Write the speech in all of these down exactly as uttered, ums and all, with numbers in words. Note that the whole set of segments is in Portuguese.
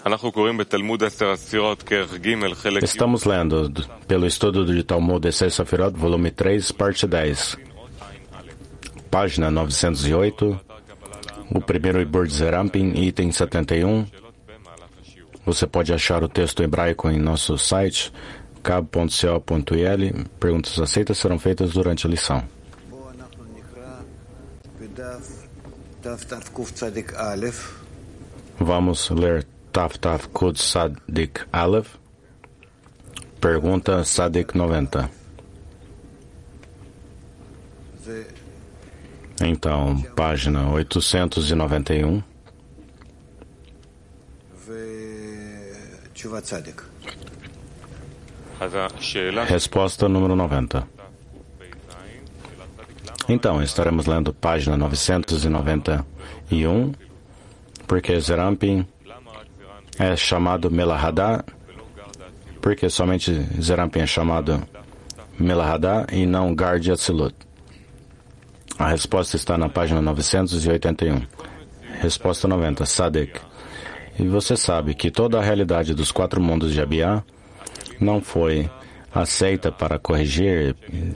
Estamos lendo pelo estudo de Talmud Esser Safirot, volume três, parte dez, página novecentos e oito, o primeiro Ibur de Zerampin, item setenta e um. Você pode achar o texto hebraico em nosso site, cab ponto co ponto il. Perguntas aceitas serão feitas durante a lição. Vamos ler Taf Taf Kud Sadik Aleph. Pergunta Sadik noventa. Então, página oitocentos e noventa e um. Resposta número noventa. Então, estaremos lendo página novecentos e noventa e um, porque Zerampin é chamado Melahadá, porque somente Zerampin é chamado Melahadá e não Gard Atzilut. A resposta está na página novecentos e oitenta e um. Resposta noventa. Sadek. E você sabe que toda a realidade dos quatro mundos de Abiá não foi aceita para corrigir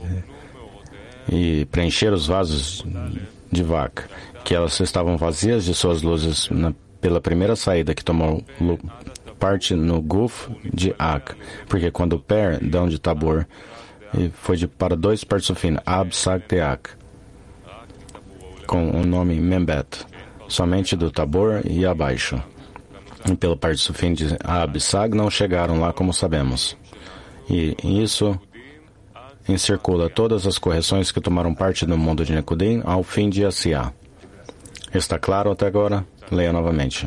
e preencher os vasos de vaca, que elas estavam vazias de suas luzes na, pela primeira saída que tomou parte no Guf de Ak, porque quando o Per, Dão de Tabor, foi de, para dois Parsufim, Ab, Sag, de Ak, com o nome Membet, somente do Tabor e abaixo. E pelo Parsufim de Ab, Sag não chegaram lá como sabemos. E isso encircula todas as correções que tomaram parte do mundo de Nekudim ao fim de Asiá. Está claro até agora? Leia novamente.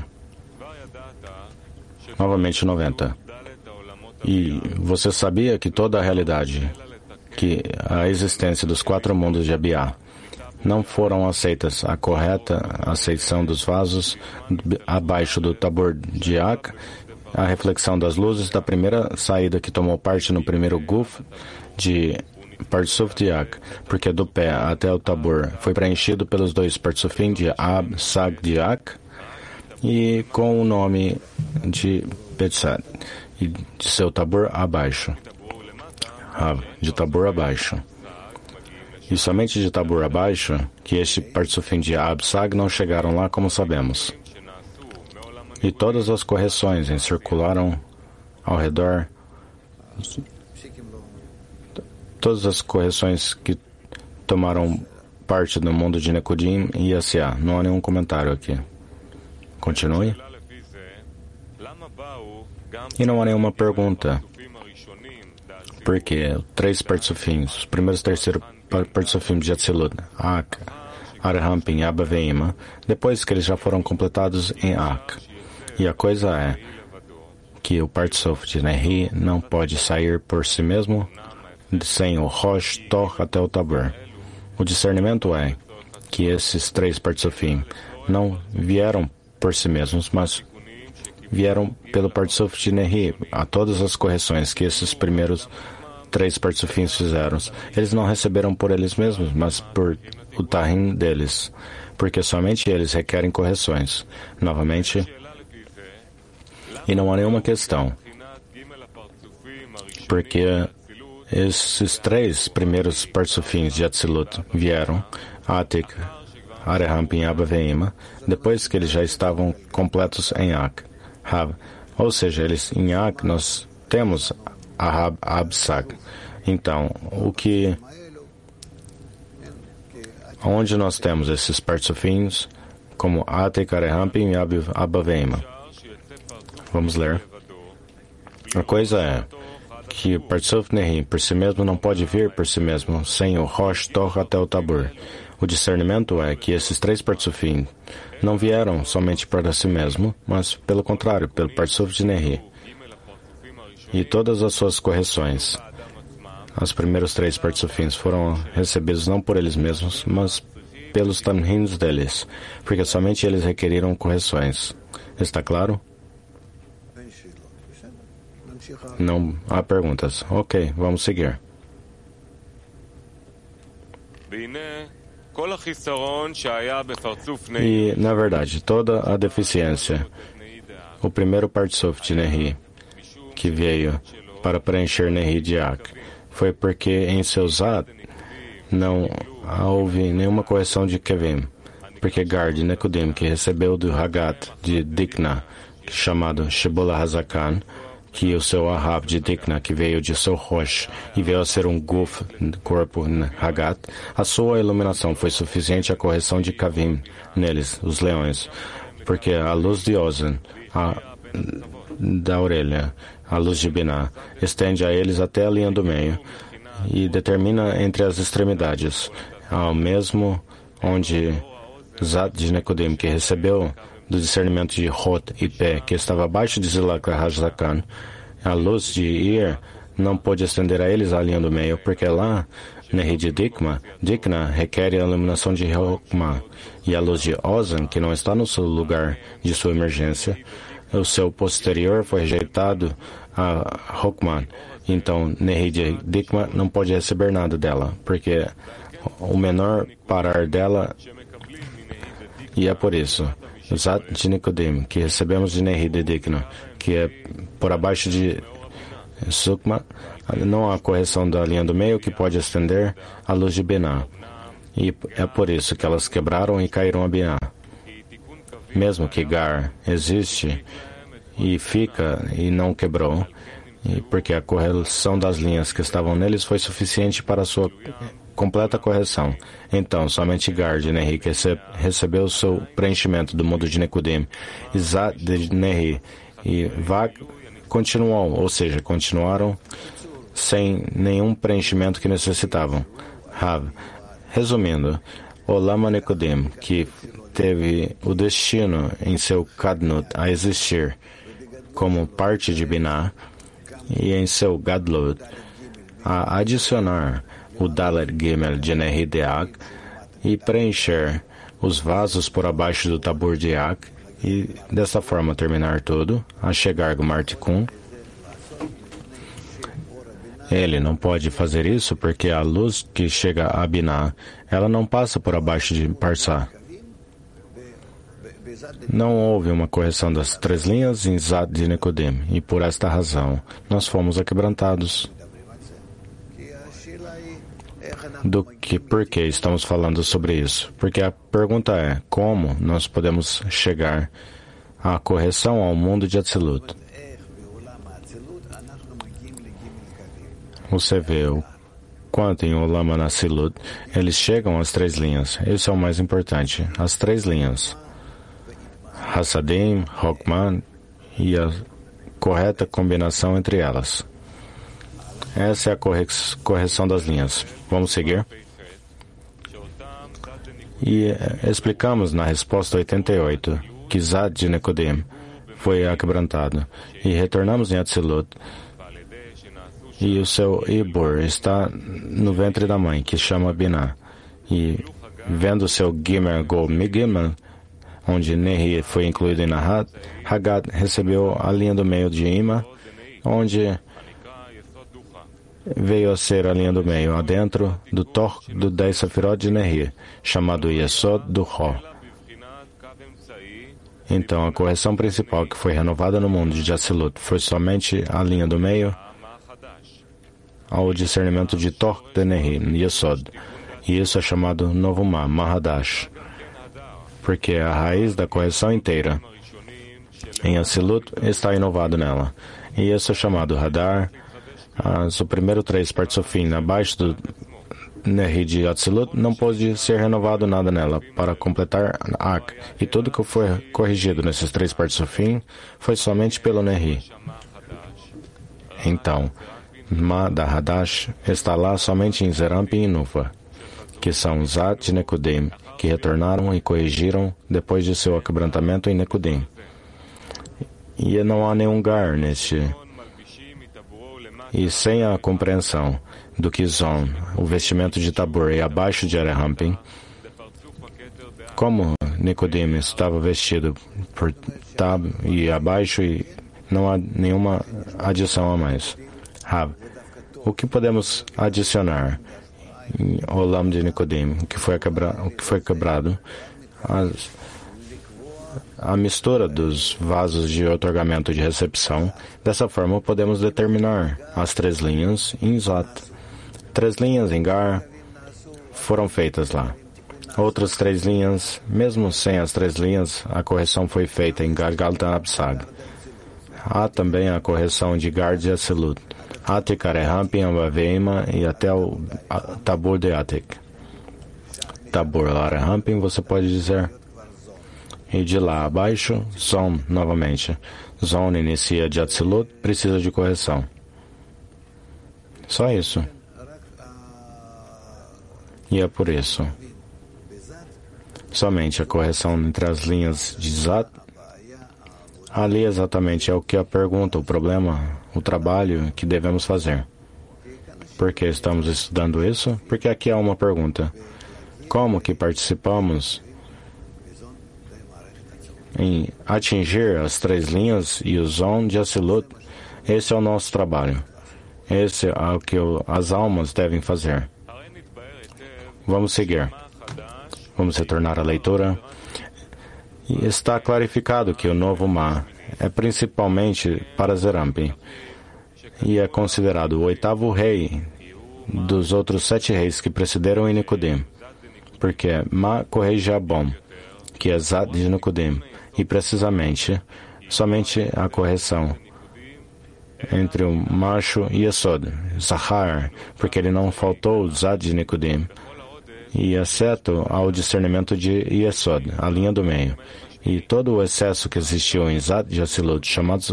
Novamente noventa. E você sabia que toda a realidade, que a existência dos quatro mundos de Abiá, não foram aceitas a correta aceição dos vasos abaixo do Tabor de Ak, a reflexão das luzes da primeira saída que tomou parte no primeiro Guf de Parsuf de Ak, porque do pé até o Tabor foi preenchido pelos dois Parsufim de Ab, Sag de Ak, e com o nome de Betsat, e de seu Tabor abaixo. Ab, de Tabor abaixo. E somente de Tabor abaixo, que este Parsufim de Ab, Sag não chegaram lá como sabemos. E todas as correções encircularam ao redor, todas as correções que tomaram parte do mundo de Nekudim e Asiá. Não há nenhum comentário aqui. Continue. E não há nenhuma pergunta. Porque três Parsufim, os primeiros terceiros Parsufim de Atzilut, Ak, Arhampin e Abba Veima, depois que eles já foram completados em Ak. E a coisa é que o Parsuf de Nehi não pode sair por si mesmo sem o Rosh, Toch até o Tabor. O discernimento é que esses três Parsufim não vieram por si mesmos, mas vieram pelo Parsuf de Nehi, a todas as correções que esses primeiros três Parsufim fizeram. Eles não receberam por eles mesmos, mas por o Tahim deles, porque somente eles requerem correções. Novamente, e não há nenhuma questão, porque esses três primeiros Parsufins de Atzilut vieram, Atik, Arhampin e Abba Veima, depois que eles já estavam completos em Ak. Hab. Ou seja, eles em Ak nós temos Ahab, Absag. Então, o que, onde nós temos esses Parsufins como Atik, Arhampin e Abba Veima? Vamos ler. A coisa é que Parsuf Nehi por si mesmo não pode vir por si mesmo sem o Rosh, Toch até o Tabor. O discernimento é que esses três Parsufim não vieram somente para si mesmo, mas, pelo contrário, pelo Parsuf de Nehi. E todas as suas correções, os primeiros três Parsufins foram recebidos não por eles mesmos, mas pelos Tamhins deles, porque somente eles requeriram correções. Está claro? Não há perguntas. Ok, vamos seguir. E, na verdade, toda a deficiência o primeiro Partsuf de Nehi, que veio para preencher Nehi de Ak, foi porque em seu Zat não houve nenhuma correção de Kevim, porque Gar de Nekudim, que recebeu do Hagat de Dikna, chamado Shebola Hazakan, que o seu Ahab de Dikna, que veio de seu Rosh e veio a ser um Guf, corpo Hagat, a sua iluminação foi suficiente à correção de Kavim neles, os leões, porque a luz de Ozen, a, da orelha, a luz de Binah, estende a eles até a linha do meio e determina entre as extremidades, ao mesmo onde Zat de Nekudim, que recebeu do discernimento de Hot e Pé, que estava abaixo de Zilak Hazakan, a luz de Ir não pôde estender a eles a linha do meio, porque lá, Nehi de Dikma, Dikna requer a iluminação de Hokmah, e a luz de Ozan, que não está no seu lugar de sua emergência, o seu posterior foi rejeitado a Hokmah. Então, Nehi de Dikma não pode receber nada dela, porque o menor parar dela, e é por isso, Zat de Nekudim, que recebemos de Nehi de Dikna, que é por abaixo de Sukma, não há correção da linha do meio que pode estender a luz de Binah. E é por isso que elas quebraram e caíram a Binah. Mesmo que Gar existe e fica e não quebrou, e porque a correção das linhas que estavam neles foi suficiente para a sua completa correção. Então, somente Gar de Nehi, que recebeu o seu preenchimento do mundo de Nekudim, e Zat de Nehi e Vak continuou, ou seja, continuaram sem nenhum preenchimento que necessitavam. Rav, resumindo, Olama Nekudim, que teve o destino em seu Kadnut a existir como parte de Binah, e em seu Gadlut a adicionar o Dalet Gimel de Nehi de Ak e preencher os vasos por abaixo do Tabur de Ak e dessa forma terminar tudo, a chegar Gumar Tikkun. Ele não pode fazer isso porque a luz que chega a Binah, ela não passa por abaixo de Parsá. Não houve uma correção das três linhas em Zat de Nekudim, e por esta razão nós fomos aquebrantados. Do que por que estamos falando sobre isso? Porque a pergunta é, como nós podemos chegar à correção ao mundo de Atzilut? Você vê o quanto em Olama Nassilut eles chegam às três linhas. Isso é o mais importante. As três linhas. Hasadim, Hokman e a correta combinação entre elas. Essa é a corre correção das linhas. Vamos seguir? E eh, explicamos na resposta oitenta e oito que Zat de Nekudim foi aquebrantado. E retornamos em Atzilut. E o seu Ibur está no ventre da mãe, que chama Binah. E vendo o seu Gimer Go Migimel, onde Nehi foi incluído em Nahat, Hagat recebeu a linha do meio de Ima, onde veio a ser a linha do meio, adentro do Tor do dez Sefirot de Nehi, chamado Yesod do Ho. Então, a correção principal que foi renovada no mundo de Atzilut foi somente a linha do meio ao discernimento de Tor de Nehi, Yesod. E isso é chamado Novo Ma, Mahadash, porque a raiz da correção inteira em Atzilut está inovado nela. E isso é chamado Hadar. As, o primeiro três Partsufim abaixo do Nehi de Atzilut não pôde ser renovado nada nela para completar Ak. E tudo que foi corrigido nesses três Partsufim foi somente pelo Nehi. Então, Ma da Hadash está lá somente em Zerampi e Nufa, que são Zat de Nekudim, que retornaram e corrigiram depois de seu aquebrantamento em Nekudim. E não há nenhum Gar neste. E sem a compreensão do que Zon, o vestimento de Tabur, e abaixo de Arerampim, como Nekudim estava vestido por Tab e abaixo, e não há nenhuma adição a mais. Rav, o que podemos adicionar em Olam de Nekudim, o que foi, quebra, o que foi quebrado? As, a mistura dos vasos de otorgamento de recepção. Dessa forma, podemos determinar as três linhas em Zat. Três linhas em Gar foram feitas lá. Outras três linhas, mesmo sem as três linhas, a correção foi feita em Gar Galta Absag. Há também a correção de Gar de Asilut. Atikar é Rampin, Ambaveima e até o Tabur de Atik. Tabur Lara Rampin, você pode dizer. E de lá abaixo, Zon novamente. Zon inicia de Atzilut, precisa de correção. Só isso. E é por isso. Somente a correção entre as linhas de Zat. Ali exatamente é o que a pergunta, o problema, o trabalho que devemos fazer. Por que estamos estudando isso? Porque aqui há uma pergunta. Como que participamos em atingir as três linhas e o Zon de Asilut? Esse é o nosso trabalho. Esse é o que as almas devem fazer. Vamos seguir. Vamos retornar à leitura. E está clarificado que o novo Ma é principalmente para Zerampi e é considerado o oitavo rei dos outros sete reis que precederam em Nikudim, porque Ma corrige a Bom, que é Zat de Nikudim, e precisamente somente a correção entre o macho e Yesod, Zahar, porque ele não faltou Zat de Nikudim, e exceto ao discernimento de Yesod, a linha do meio, e todo o excesso que existiu em Zat de Asilut, chamados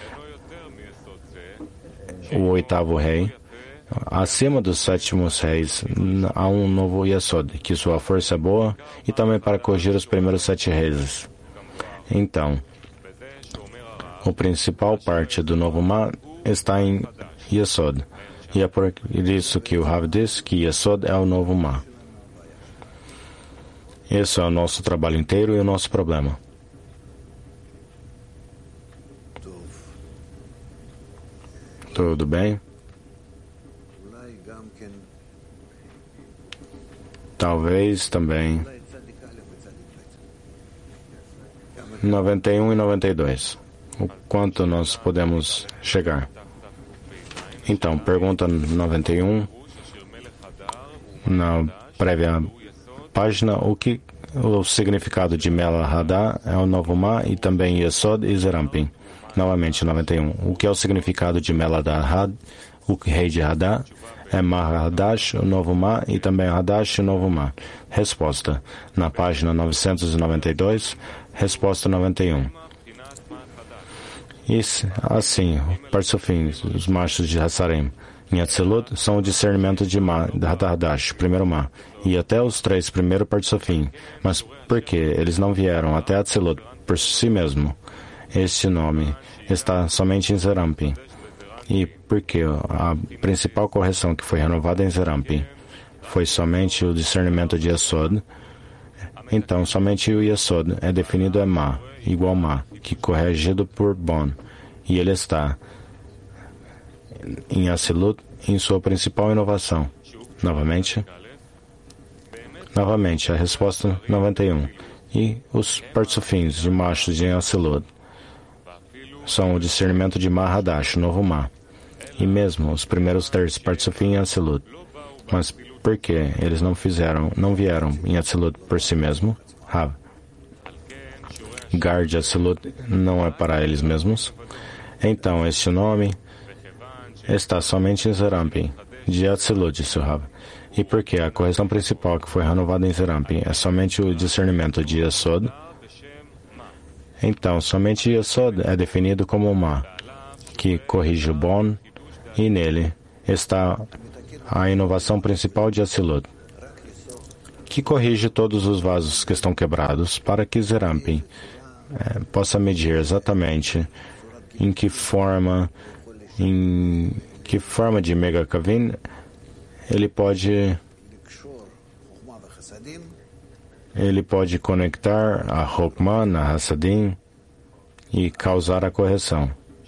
o oitavo rei, acima dos sétimos reis, há um novo Yesod, que sua força é boa, e também para corrigir os primeiros sete reis. Então, o principal parte do novo Ma está em Yesod, e é por isso que o Rav diz que Yesod é o novo Ma. Esse é o nosso trabalho inteiro e o nosso problema. Tudo bem? Talvez também noventa e um e noventa e dois. O quanto nós podemos chegar? Então, pergunta noventa e um, na prévia página, o que o significado de Mela Hadá é o novo Ma e também Yesod e Zerampin. Novamente, noventa e um. O que é o significado de Mela Had, o rei de Hadá? É Ma Hadash, o novo Ma, e também Hadash, o novo Ma. Resposta. Na página novecentos e noventa e dois, resposta noventa e um. Isso, assim, Parsufim, os machos de Hassarem, em Atzilut, são o discernimento de Ma, da Hadash, primeiro Ma, e até os três primeiros Parsufim. Mas por que eles não vieram até Atzilut por si mesmo? Este nome está somente em Zerampi. E porque a principal correção que foi renovada em Zerampi foi somente o discernimento de Yesod, então somente o Yesod é definido é Ma, igual Ma, que corrigido por Bon, e ele está em Asilut em sua principal inovação. Novamente, novamente a resposta noventa e um. E os Parsufins de machos de Asilut são o discernimento de Ma Hadash, novo Ma. E mesmo os primeiros três Parsufim em Asilut. Mas por que eles não fizeram, não vieram em Atzilut por si mesmo? Rav. Gar de Atzilut não é para eles mesmos. Então, este nome está somente em Zerampi, de Atzilut, disse o Rav. E por que a correção principal que foi renovada em Zerampi é somente o discernimento de Yesod? Então, somente Yesod é definido como Ma, que corrige o Bon, e nele está a inovação principal de Asilut, que corrige todos os vasos que estão quebrados para que Zerampi é, possa medir exatamente em que forma, em que forma de Mega Kavin ele pode ele pode conectar a Hokmah na Hassadim e causar a correção.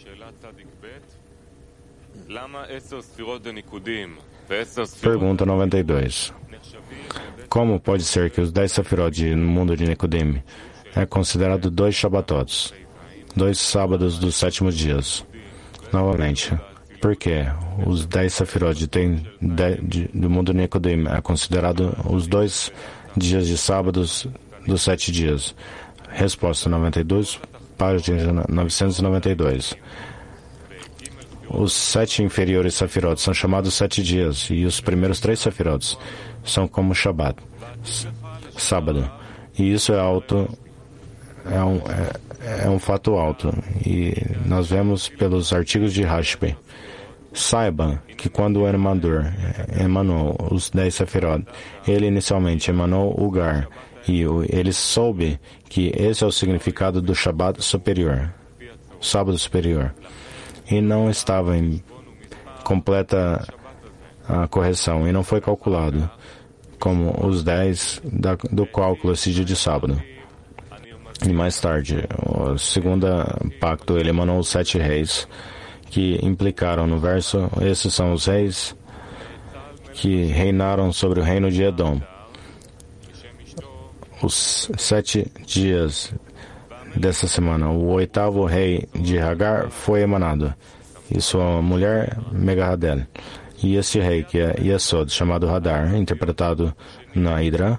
Pergunta noventa e dois. Como pode ser que os dez Sefirot no mundo de Nikudim é considerado dois Shabbatots, dois sábados dos sétimos dias. Novamente, por que os dez Sefirot de, de, de, do mundo Nikodim é considerado os dois dias de sábados dos sete dias? Resposta noventa e dois, página novecentos e noventa e dois. Os sete inferiores Sefirot são chamados sete dias, e os primeiros três Sefirot são como Shabbat, sábado. E isso é alto, é um, é, é um fato alto, e nós vemos pelos artigos de Rashbi. Saiba que quando o emanador emanou os dez Sefirot, ele inicialmente emanou o Gar, e ele soube que esse é o significado do Shabbat superior, sábado superior, e não estava em completa a correção, e não foi calculado como os dez da, do cálculo esse dia de sábado. E mais tarde, o segundo pacto, ele emanou os sete reis, que implicaram no verso, esses são os reis que reinaram sobre o reino de Edom. Os sete dias dessa semana, o oitavo rei de Hagar foi emanado, e sua mulher Megahadel. E esse rei, que é Yesod, chamado Hadar, interpretado na Hidra,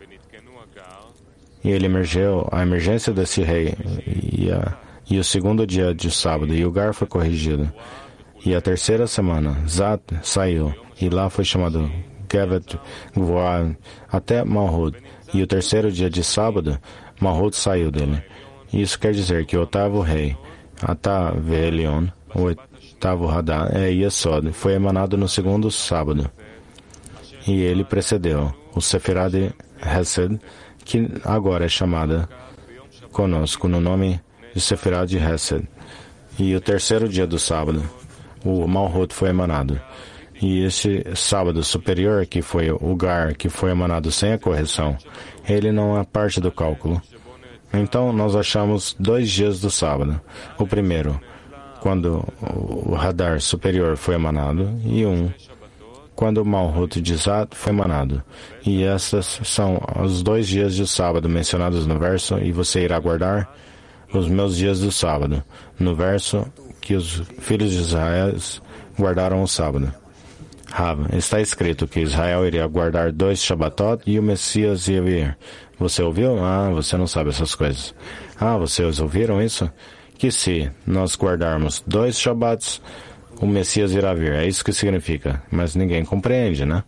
e ele emergeu, a emergência desse rei, e, a, e o segundo dia de sábado, e o Gar foi corrigido. E a terceira semana, Zat saiu, e lá foi chamado Gevet Gvoa até Malhud. E o terceiro dia de sábado, Malhud saiu dele. Isso quer dizer que o oitavo rei, Atá Ve'elion, o oitavo Hadar, é Yesod, foi emanado no segundo sábado. E ele precedeu o Sefirah de Hesed, que agora é chamada conosco no nome de Sefirah de Hesed. E o terceiro dia do sábado, o Malhut foi emanado. E esse sábado superior, que foi o Gar, que foi emanado sem a correção, ele não é parte do cálculo. Então, nós achamos dois dias do sábado. O primeiro, quando o Hadar superior foi emanado, e um, quando o Malhut de Zat foi emanado. E esses são os dois dias de sábado mencionados no verso, e você irá guardar os meus dias do sábado, no verso que os filhos de Israel guardaram o sábado. Rav, está escrito que Israel iria guardar dois Shabbatot e o Messias ia vir. Você ouviu? Ah, você não sabe essas coisas. Ah, vocês ouviram isso? Que se nós guardarmos dois Shabbats, o Messias irá vir. É isso que significa. Mas ninguém compreende, né?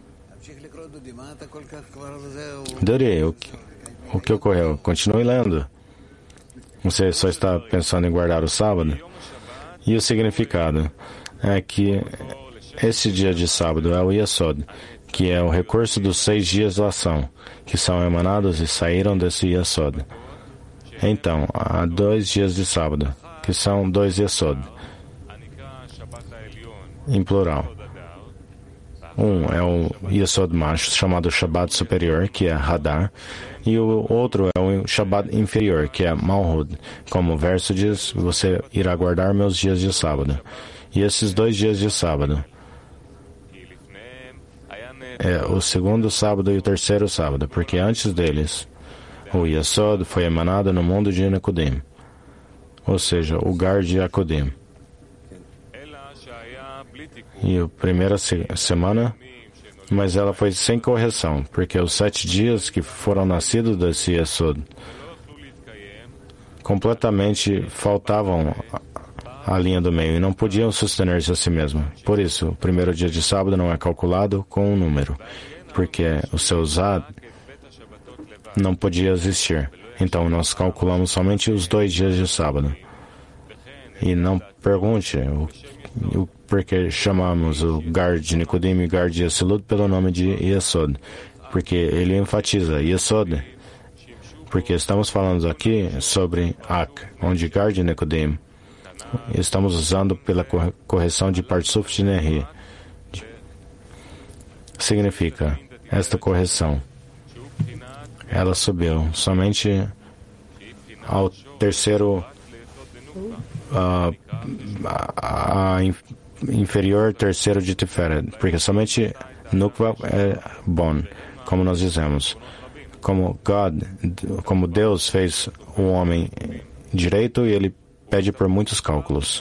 Dori, o que, o que ocorreu? Continue lendo. Você só está pensando em guardar o sábado? E o significado é que esse dia de sábado é o Yesod, que é o recurso dos seis dias da ação, que são emanados e saíram desse Yesod. Então, há dois dias de sábado, que são dois Yesod, em plural. Um é o Yesod macho, chamado Shabbat superior, que é Hadar, e o outro é o Shabbat inferior, que é Malhud. Como o verso diz, você irá guardar meus dias de sábado. E esses dois dias de sábado é o segundo sábado e o terceiro sábado, porque antes deles, o Yesod foi emanado no mundo de Nikodim, ou seja, o Gar de Akodim. E a primeira se semana, mas ela foi sem correção, porque os sete dias que foram nascidos desse Yesod completamente faltavam a linha do meio e não podiam sostener-se a si mesmo. Por isso, o primeiro dia de sábado não é calculado com um número, porque o seu Zad não podia existir. Então, nós calculamos somente os dois dias de sábado. E não pergunte o, o porquê chamamos o Gar de Nikodim e Gar de Yesod pelo nome de Yesod, porque ele enfatiza Yesod, porque estamos falando aqui sobre Ak, onde Gar de Nikodim estamos usando pela correção de Parsuf de Neri. Significa, esta correção, ela subiu somente ao terceiro, uh, a, a inferior terceiro de Tiferet, porque somente Nukva é bom, como nós dizemos. como God, como Deus fez o homem direito, e ele pede por muitos cálculos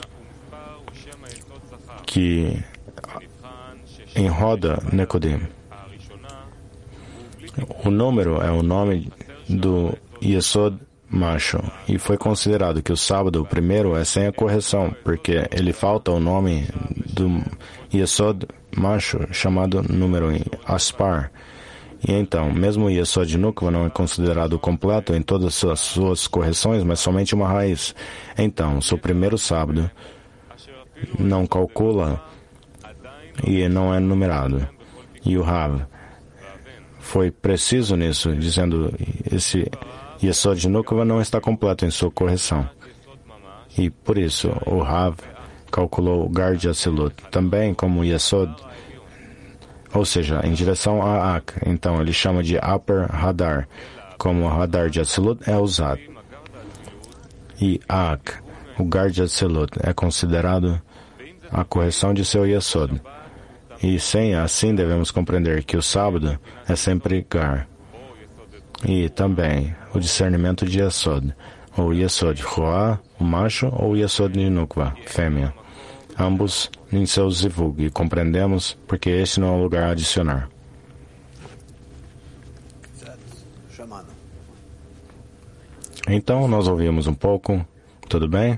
que enroda Nicodim. O número é o nome do Yesod macho, e foi considerado que o sábado, o primeiro, é sem a correção, porque ele falta o nome do Yesod macho, chamado número em Aspar. E então, mesmo o Yesod Nukva não é considerado completo em todas as suas correções, mas somente uma raiz. Então, seu primeiro sábado não calcula e não é numerado. E o Rav foi preciso nisso, dizendo esse Yesod Nukva não está completo em sua correção. E por isso o Rav calculou o Gard Atzilut também como Yesod, ou seja, em direção a Ak. Então ele chama de Upper Hadar, como o Hadar de Atzilut é usado. E Ak, o Gard Atzilut, é considerado a correção de seu Yesod. E sem assim devemos compreender que o sábado é sempre Gar. E também o discernimento de Yesod, ou Yesod Roa, o macho, ou Yesod Nukva, fêmea. Ambos em seu zivug, e compreendemos porque este não é o lugar a adicionar. Então nós ouvimos um pouco, tudo bem?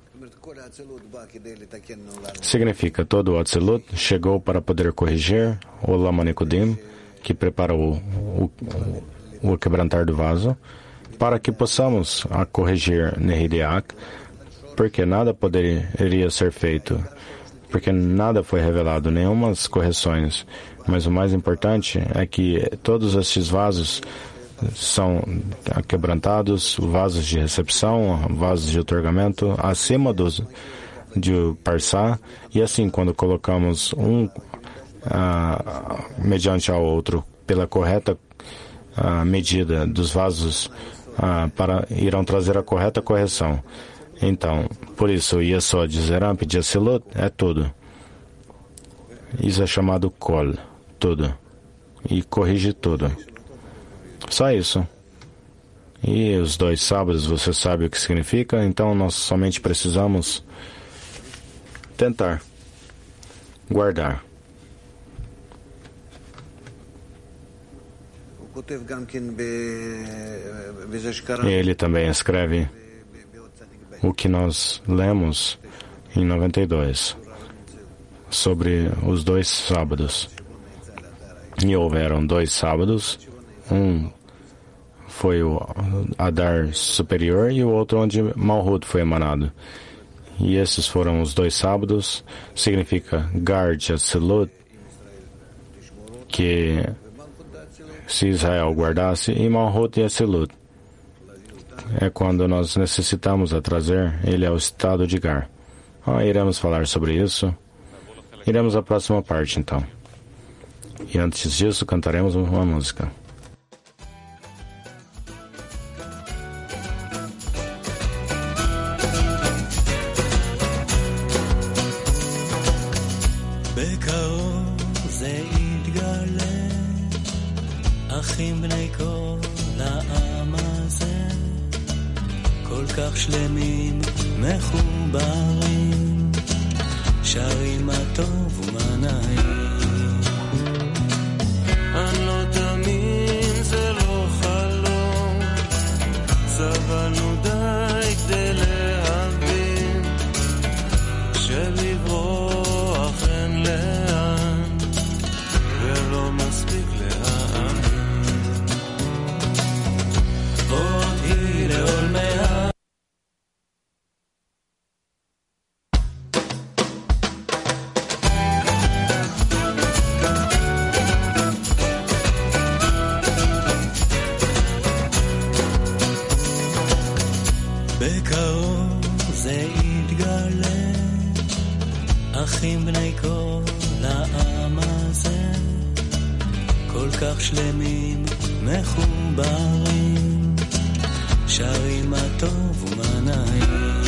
Significa todo o Atzilut chegou para poder corrigir o Lama Nikodim, que preparou o, o, o quebrantar do vaso, para que possamos a corrigir Nehideak, porque nada poderia ser feito, porque nada foi revelado, nenhumas correções. Mas o mais importante é que todos estes vasos são quebrantados, vasos de recepção, vasos de otorgamento, acima dos de Parsá, e assim, quando colocamos um ah, mediante ao outro pela correta ah, medida dos vasos, ah, para irão trazer a correta correção. Então, por isso, Yesod de Zeramp de Atzilut é tudo. Isso é chamado Kol, tudo. E corrige tudo. Só isso. E os dois sábados, você sabe o que significa, então nós somente precisamos tentar guardar. Ele também escreve o que nós lemos em noventa e dois sobre os dois sábados. E houveram dois sábados, um foi o Adar superior e o outro onde Malhut foi emanado. E esses foram os dois sábados, significa Gard Atzilut, que se Israel guardasse, e Malhut e Atzilut é quando nós necessitamos a trazer ele ao estado de Gar. Ah, iremos falar sobre isso. Iremos à próxima parte, então. E antes disso, cantaremos uma música. אחים בני כל העם הזה, כל כך שלמים מחוברים, שרים מה טוב ומה נעים. אני לא תאמין, זה לא חלום, סבלנו די כדי להבין, שלברוח אין לאן, ולא מספיק לאן. עוד היא לעולמיה. בקרוב זה יתגלה, אחים בני כל העם הזה, כל כך שלמים מחוברים, שרים מה טוב ומה נעים.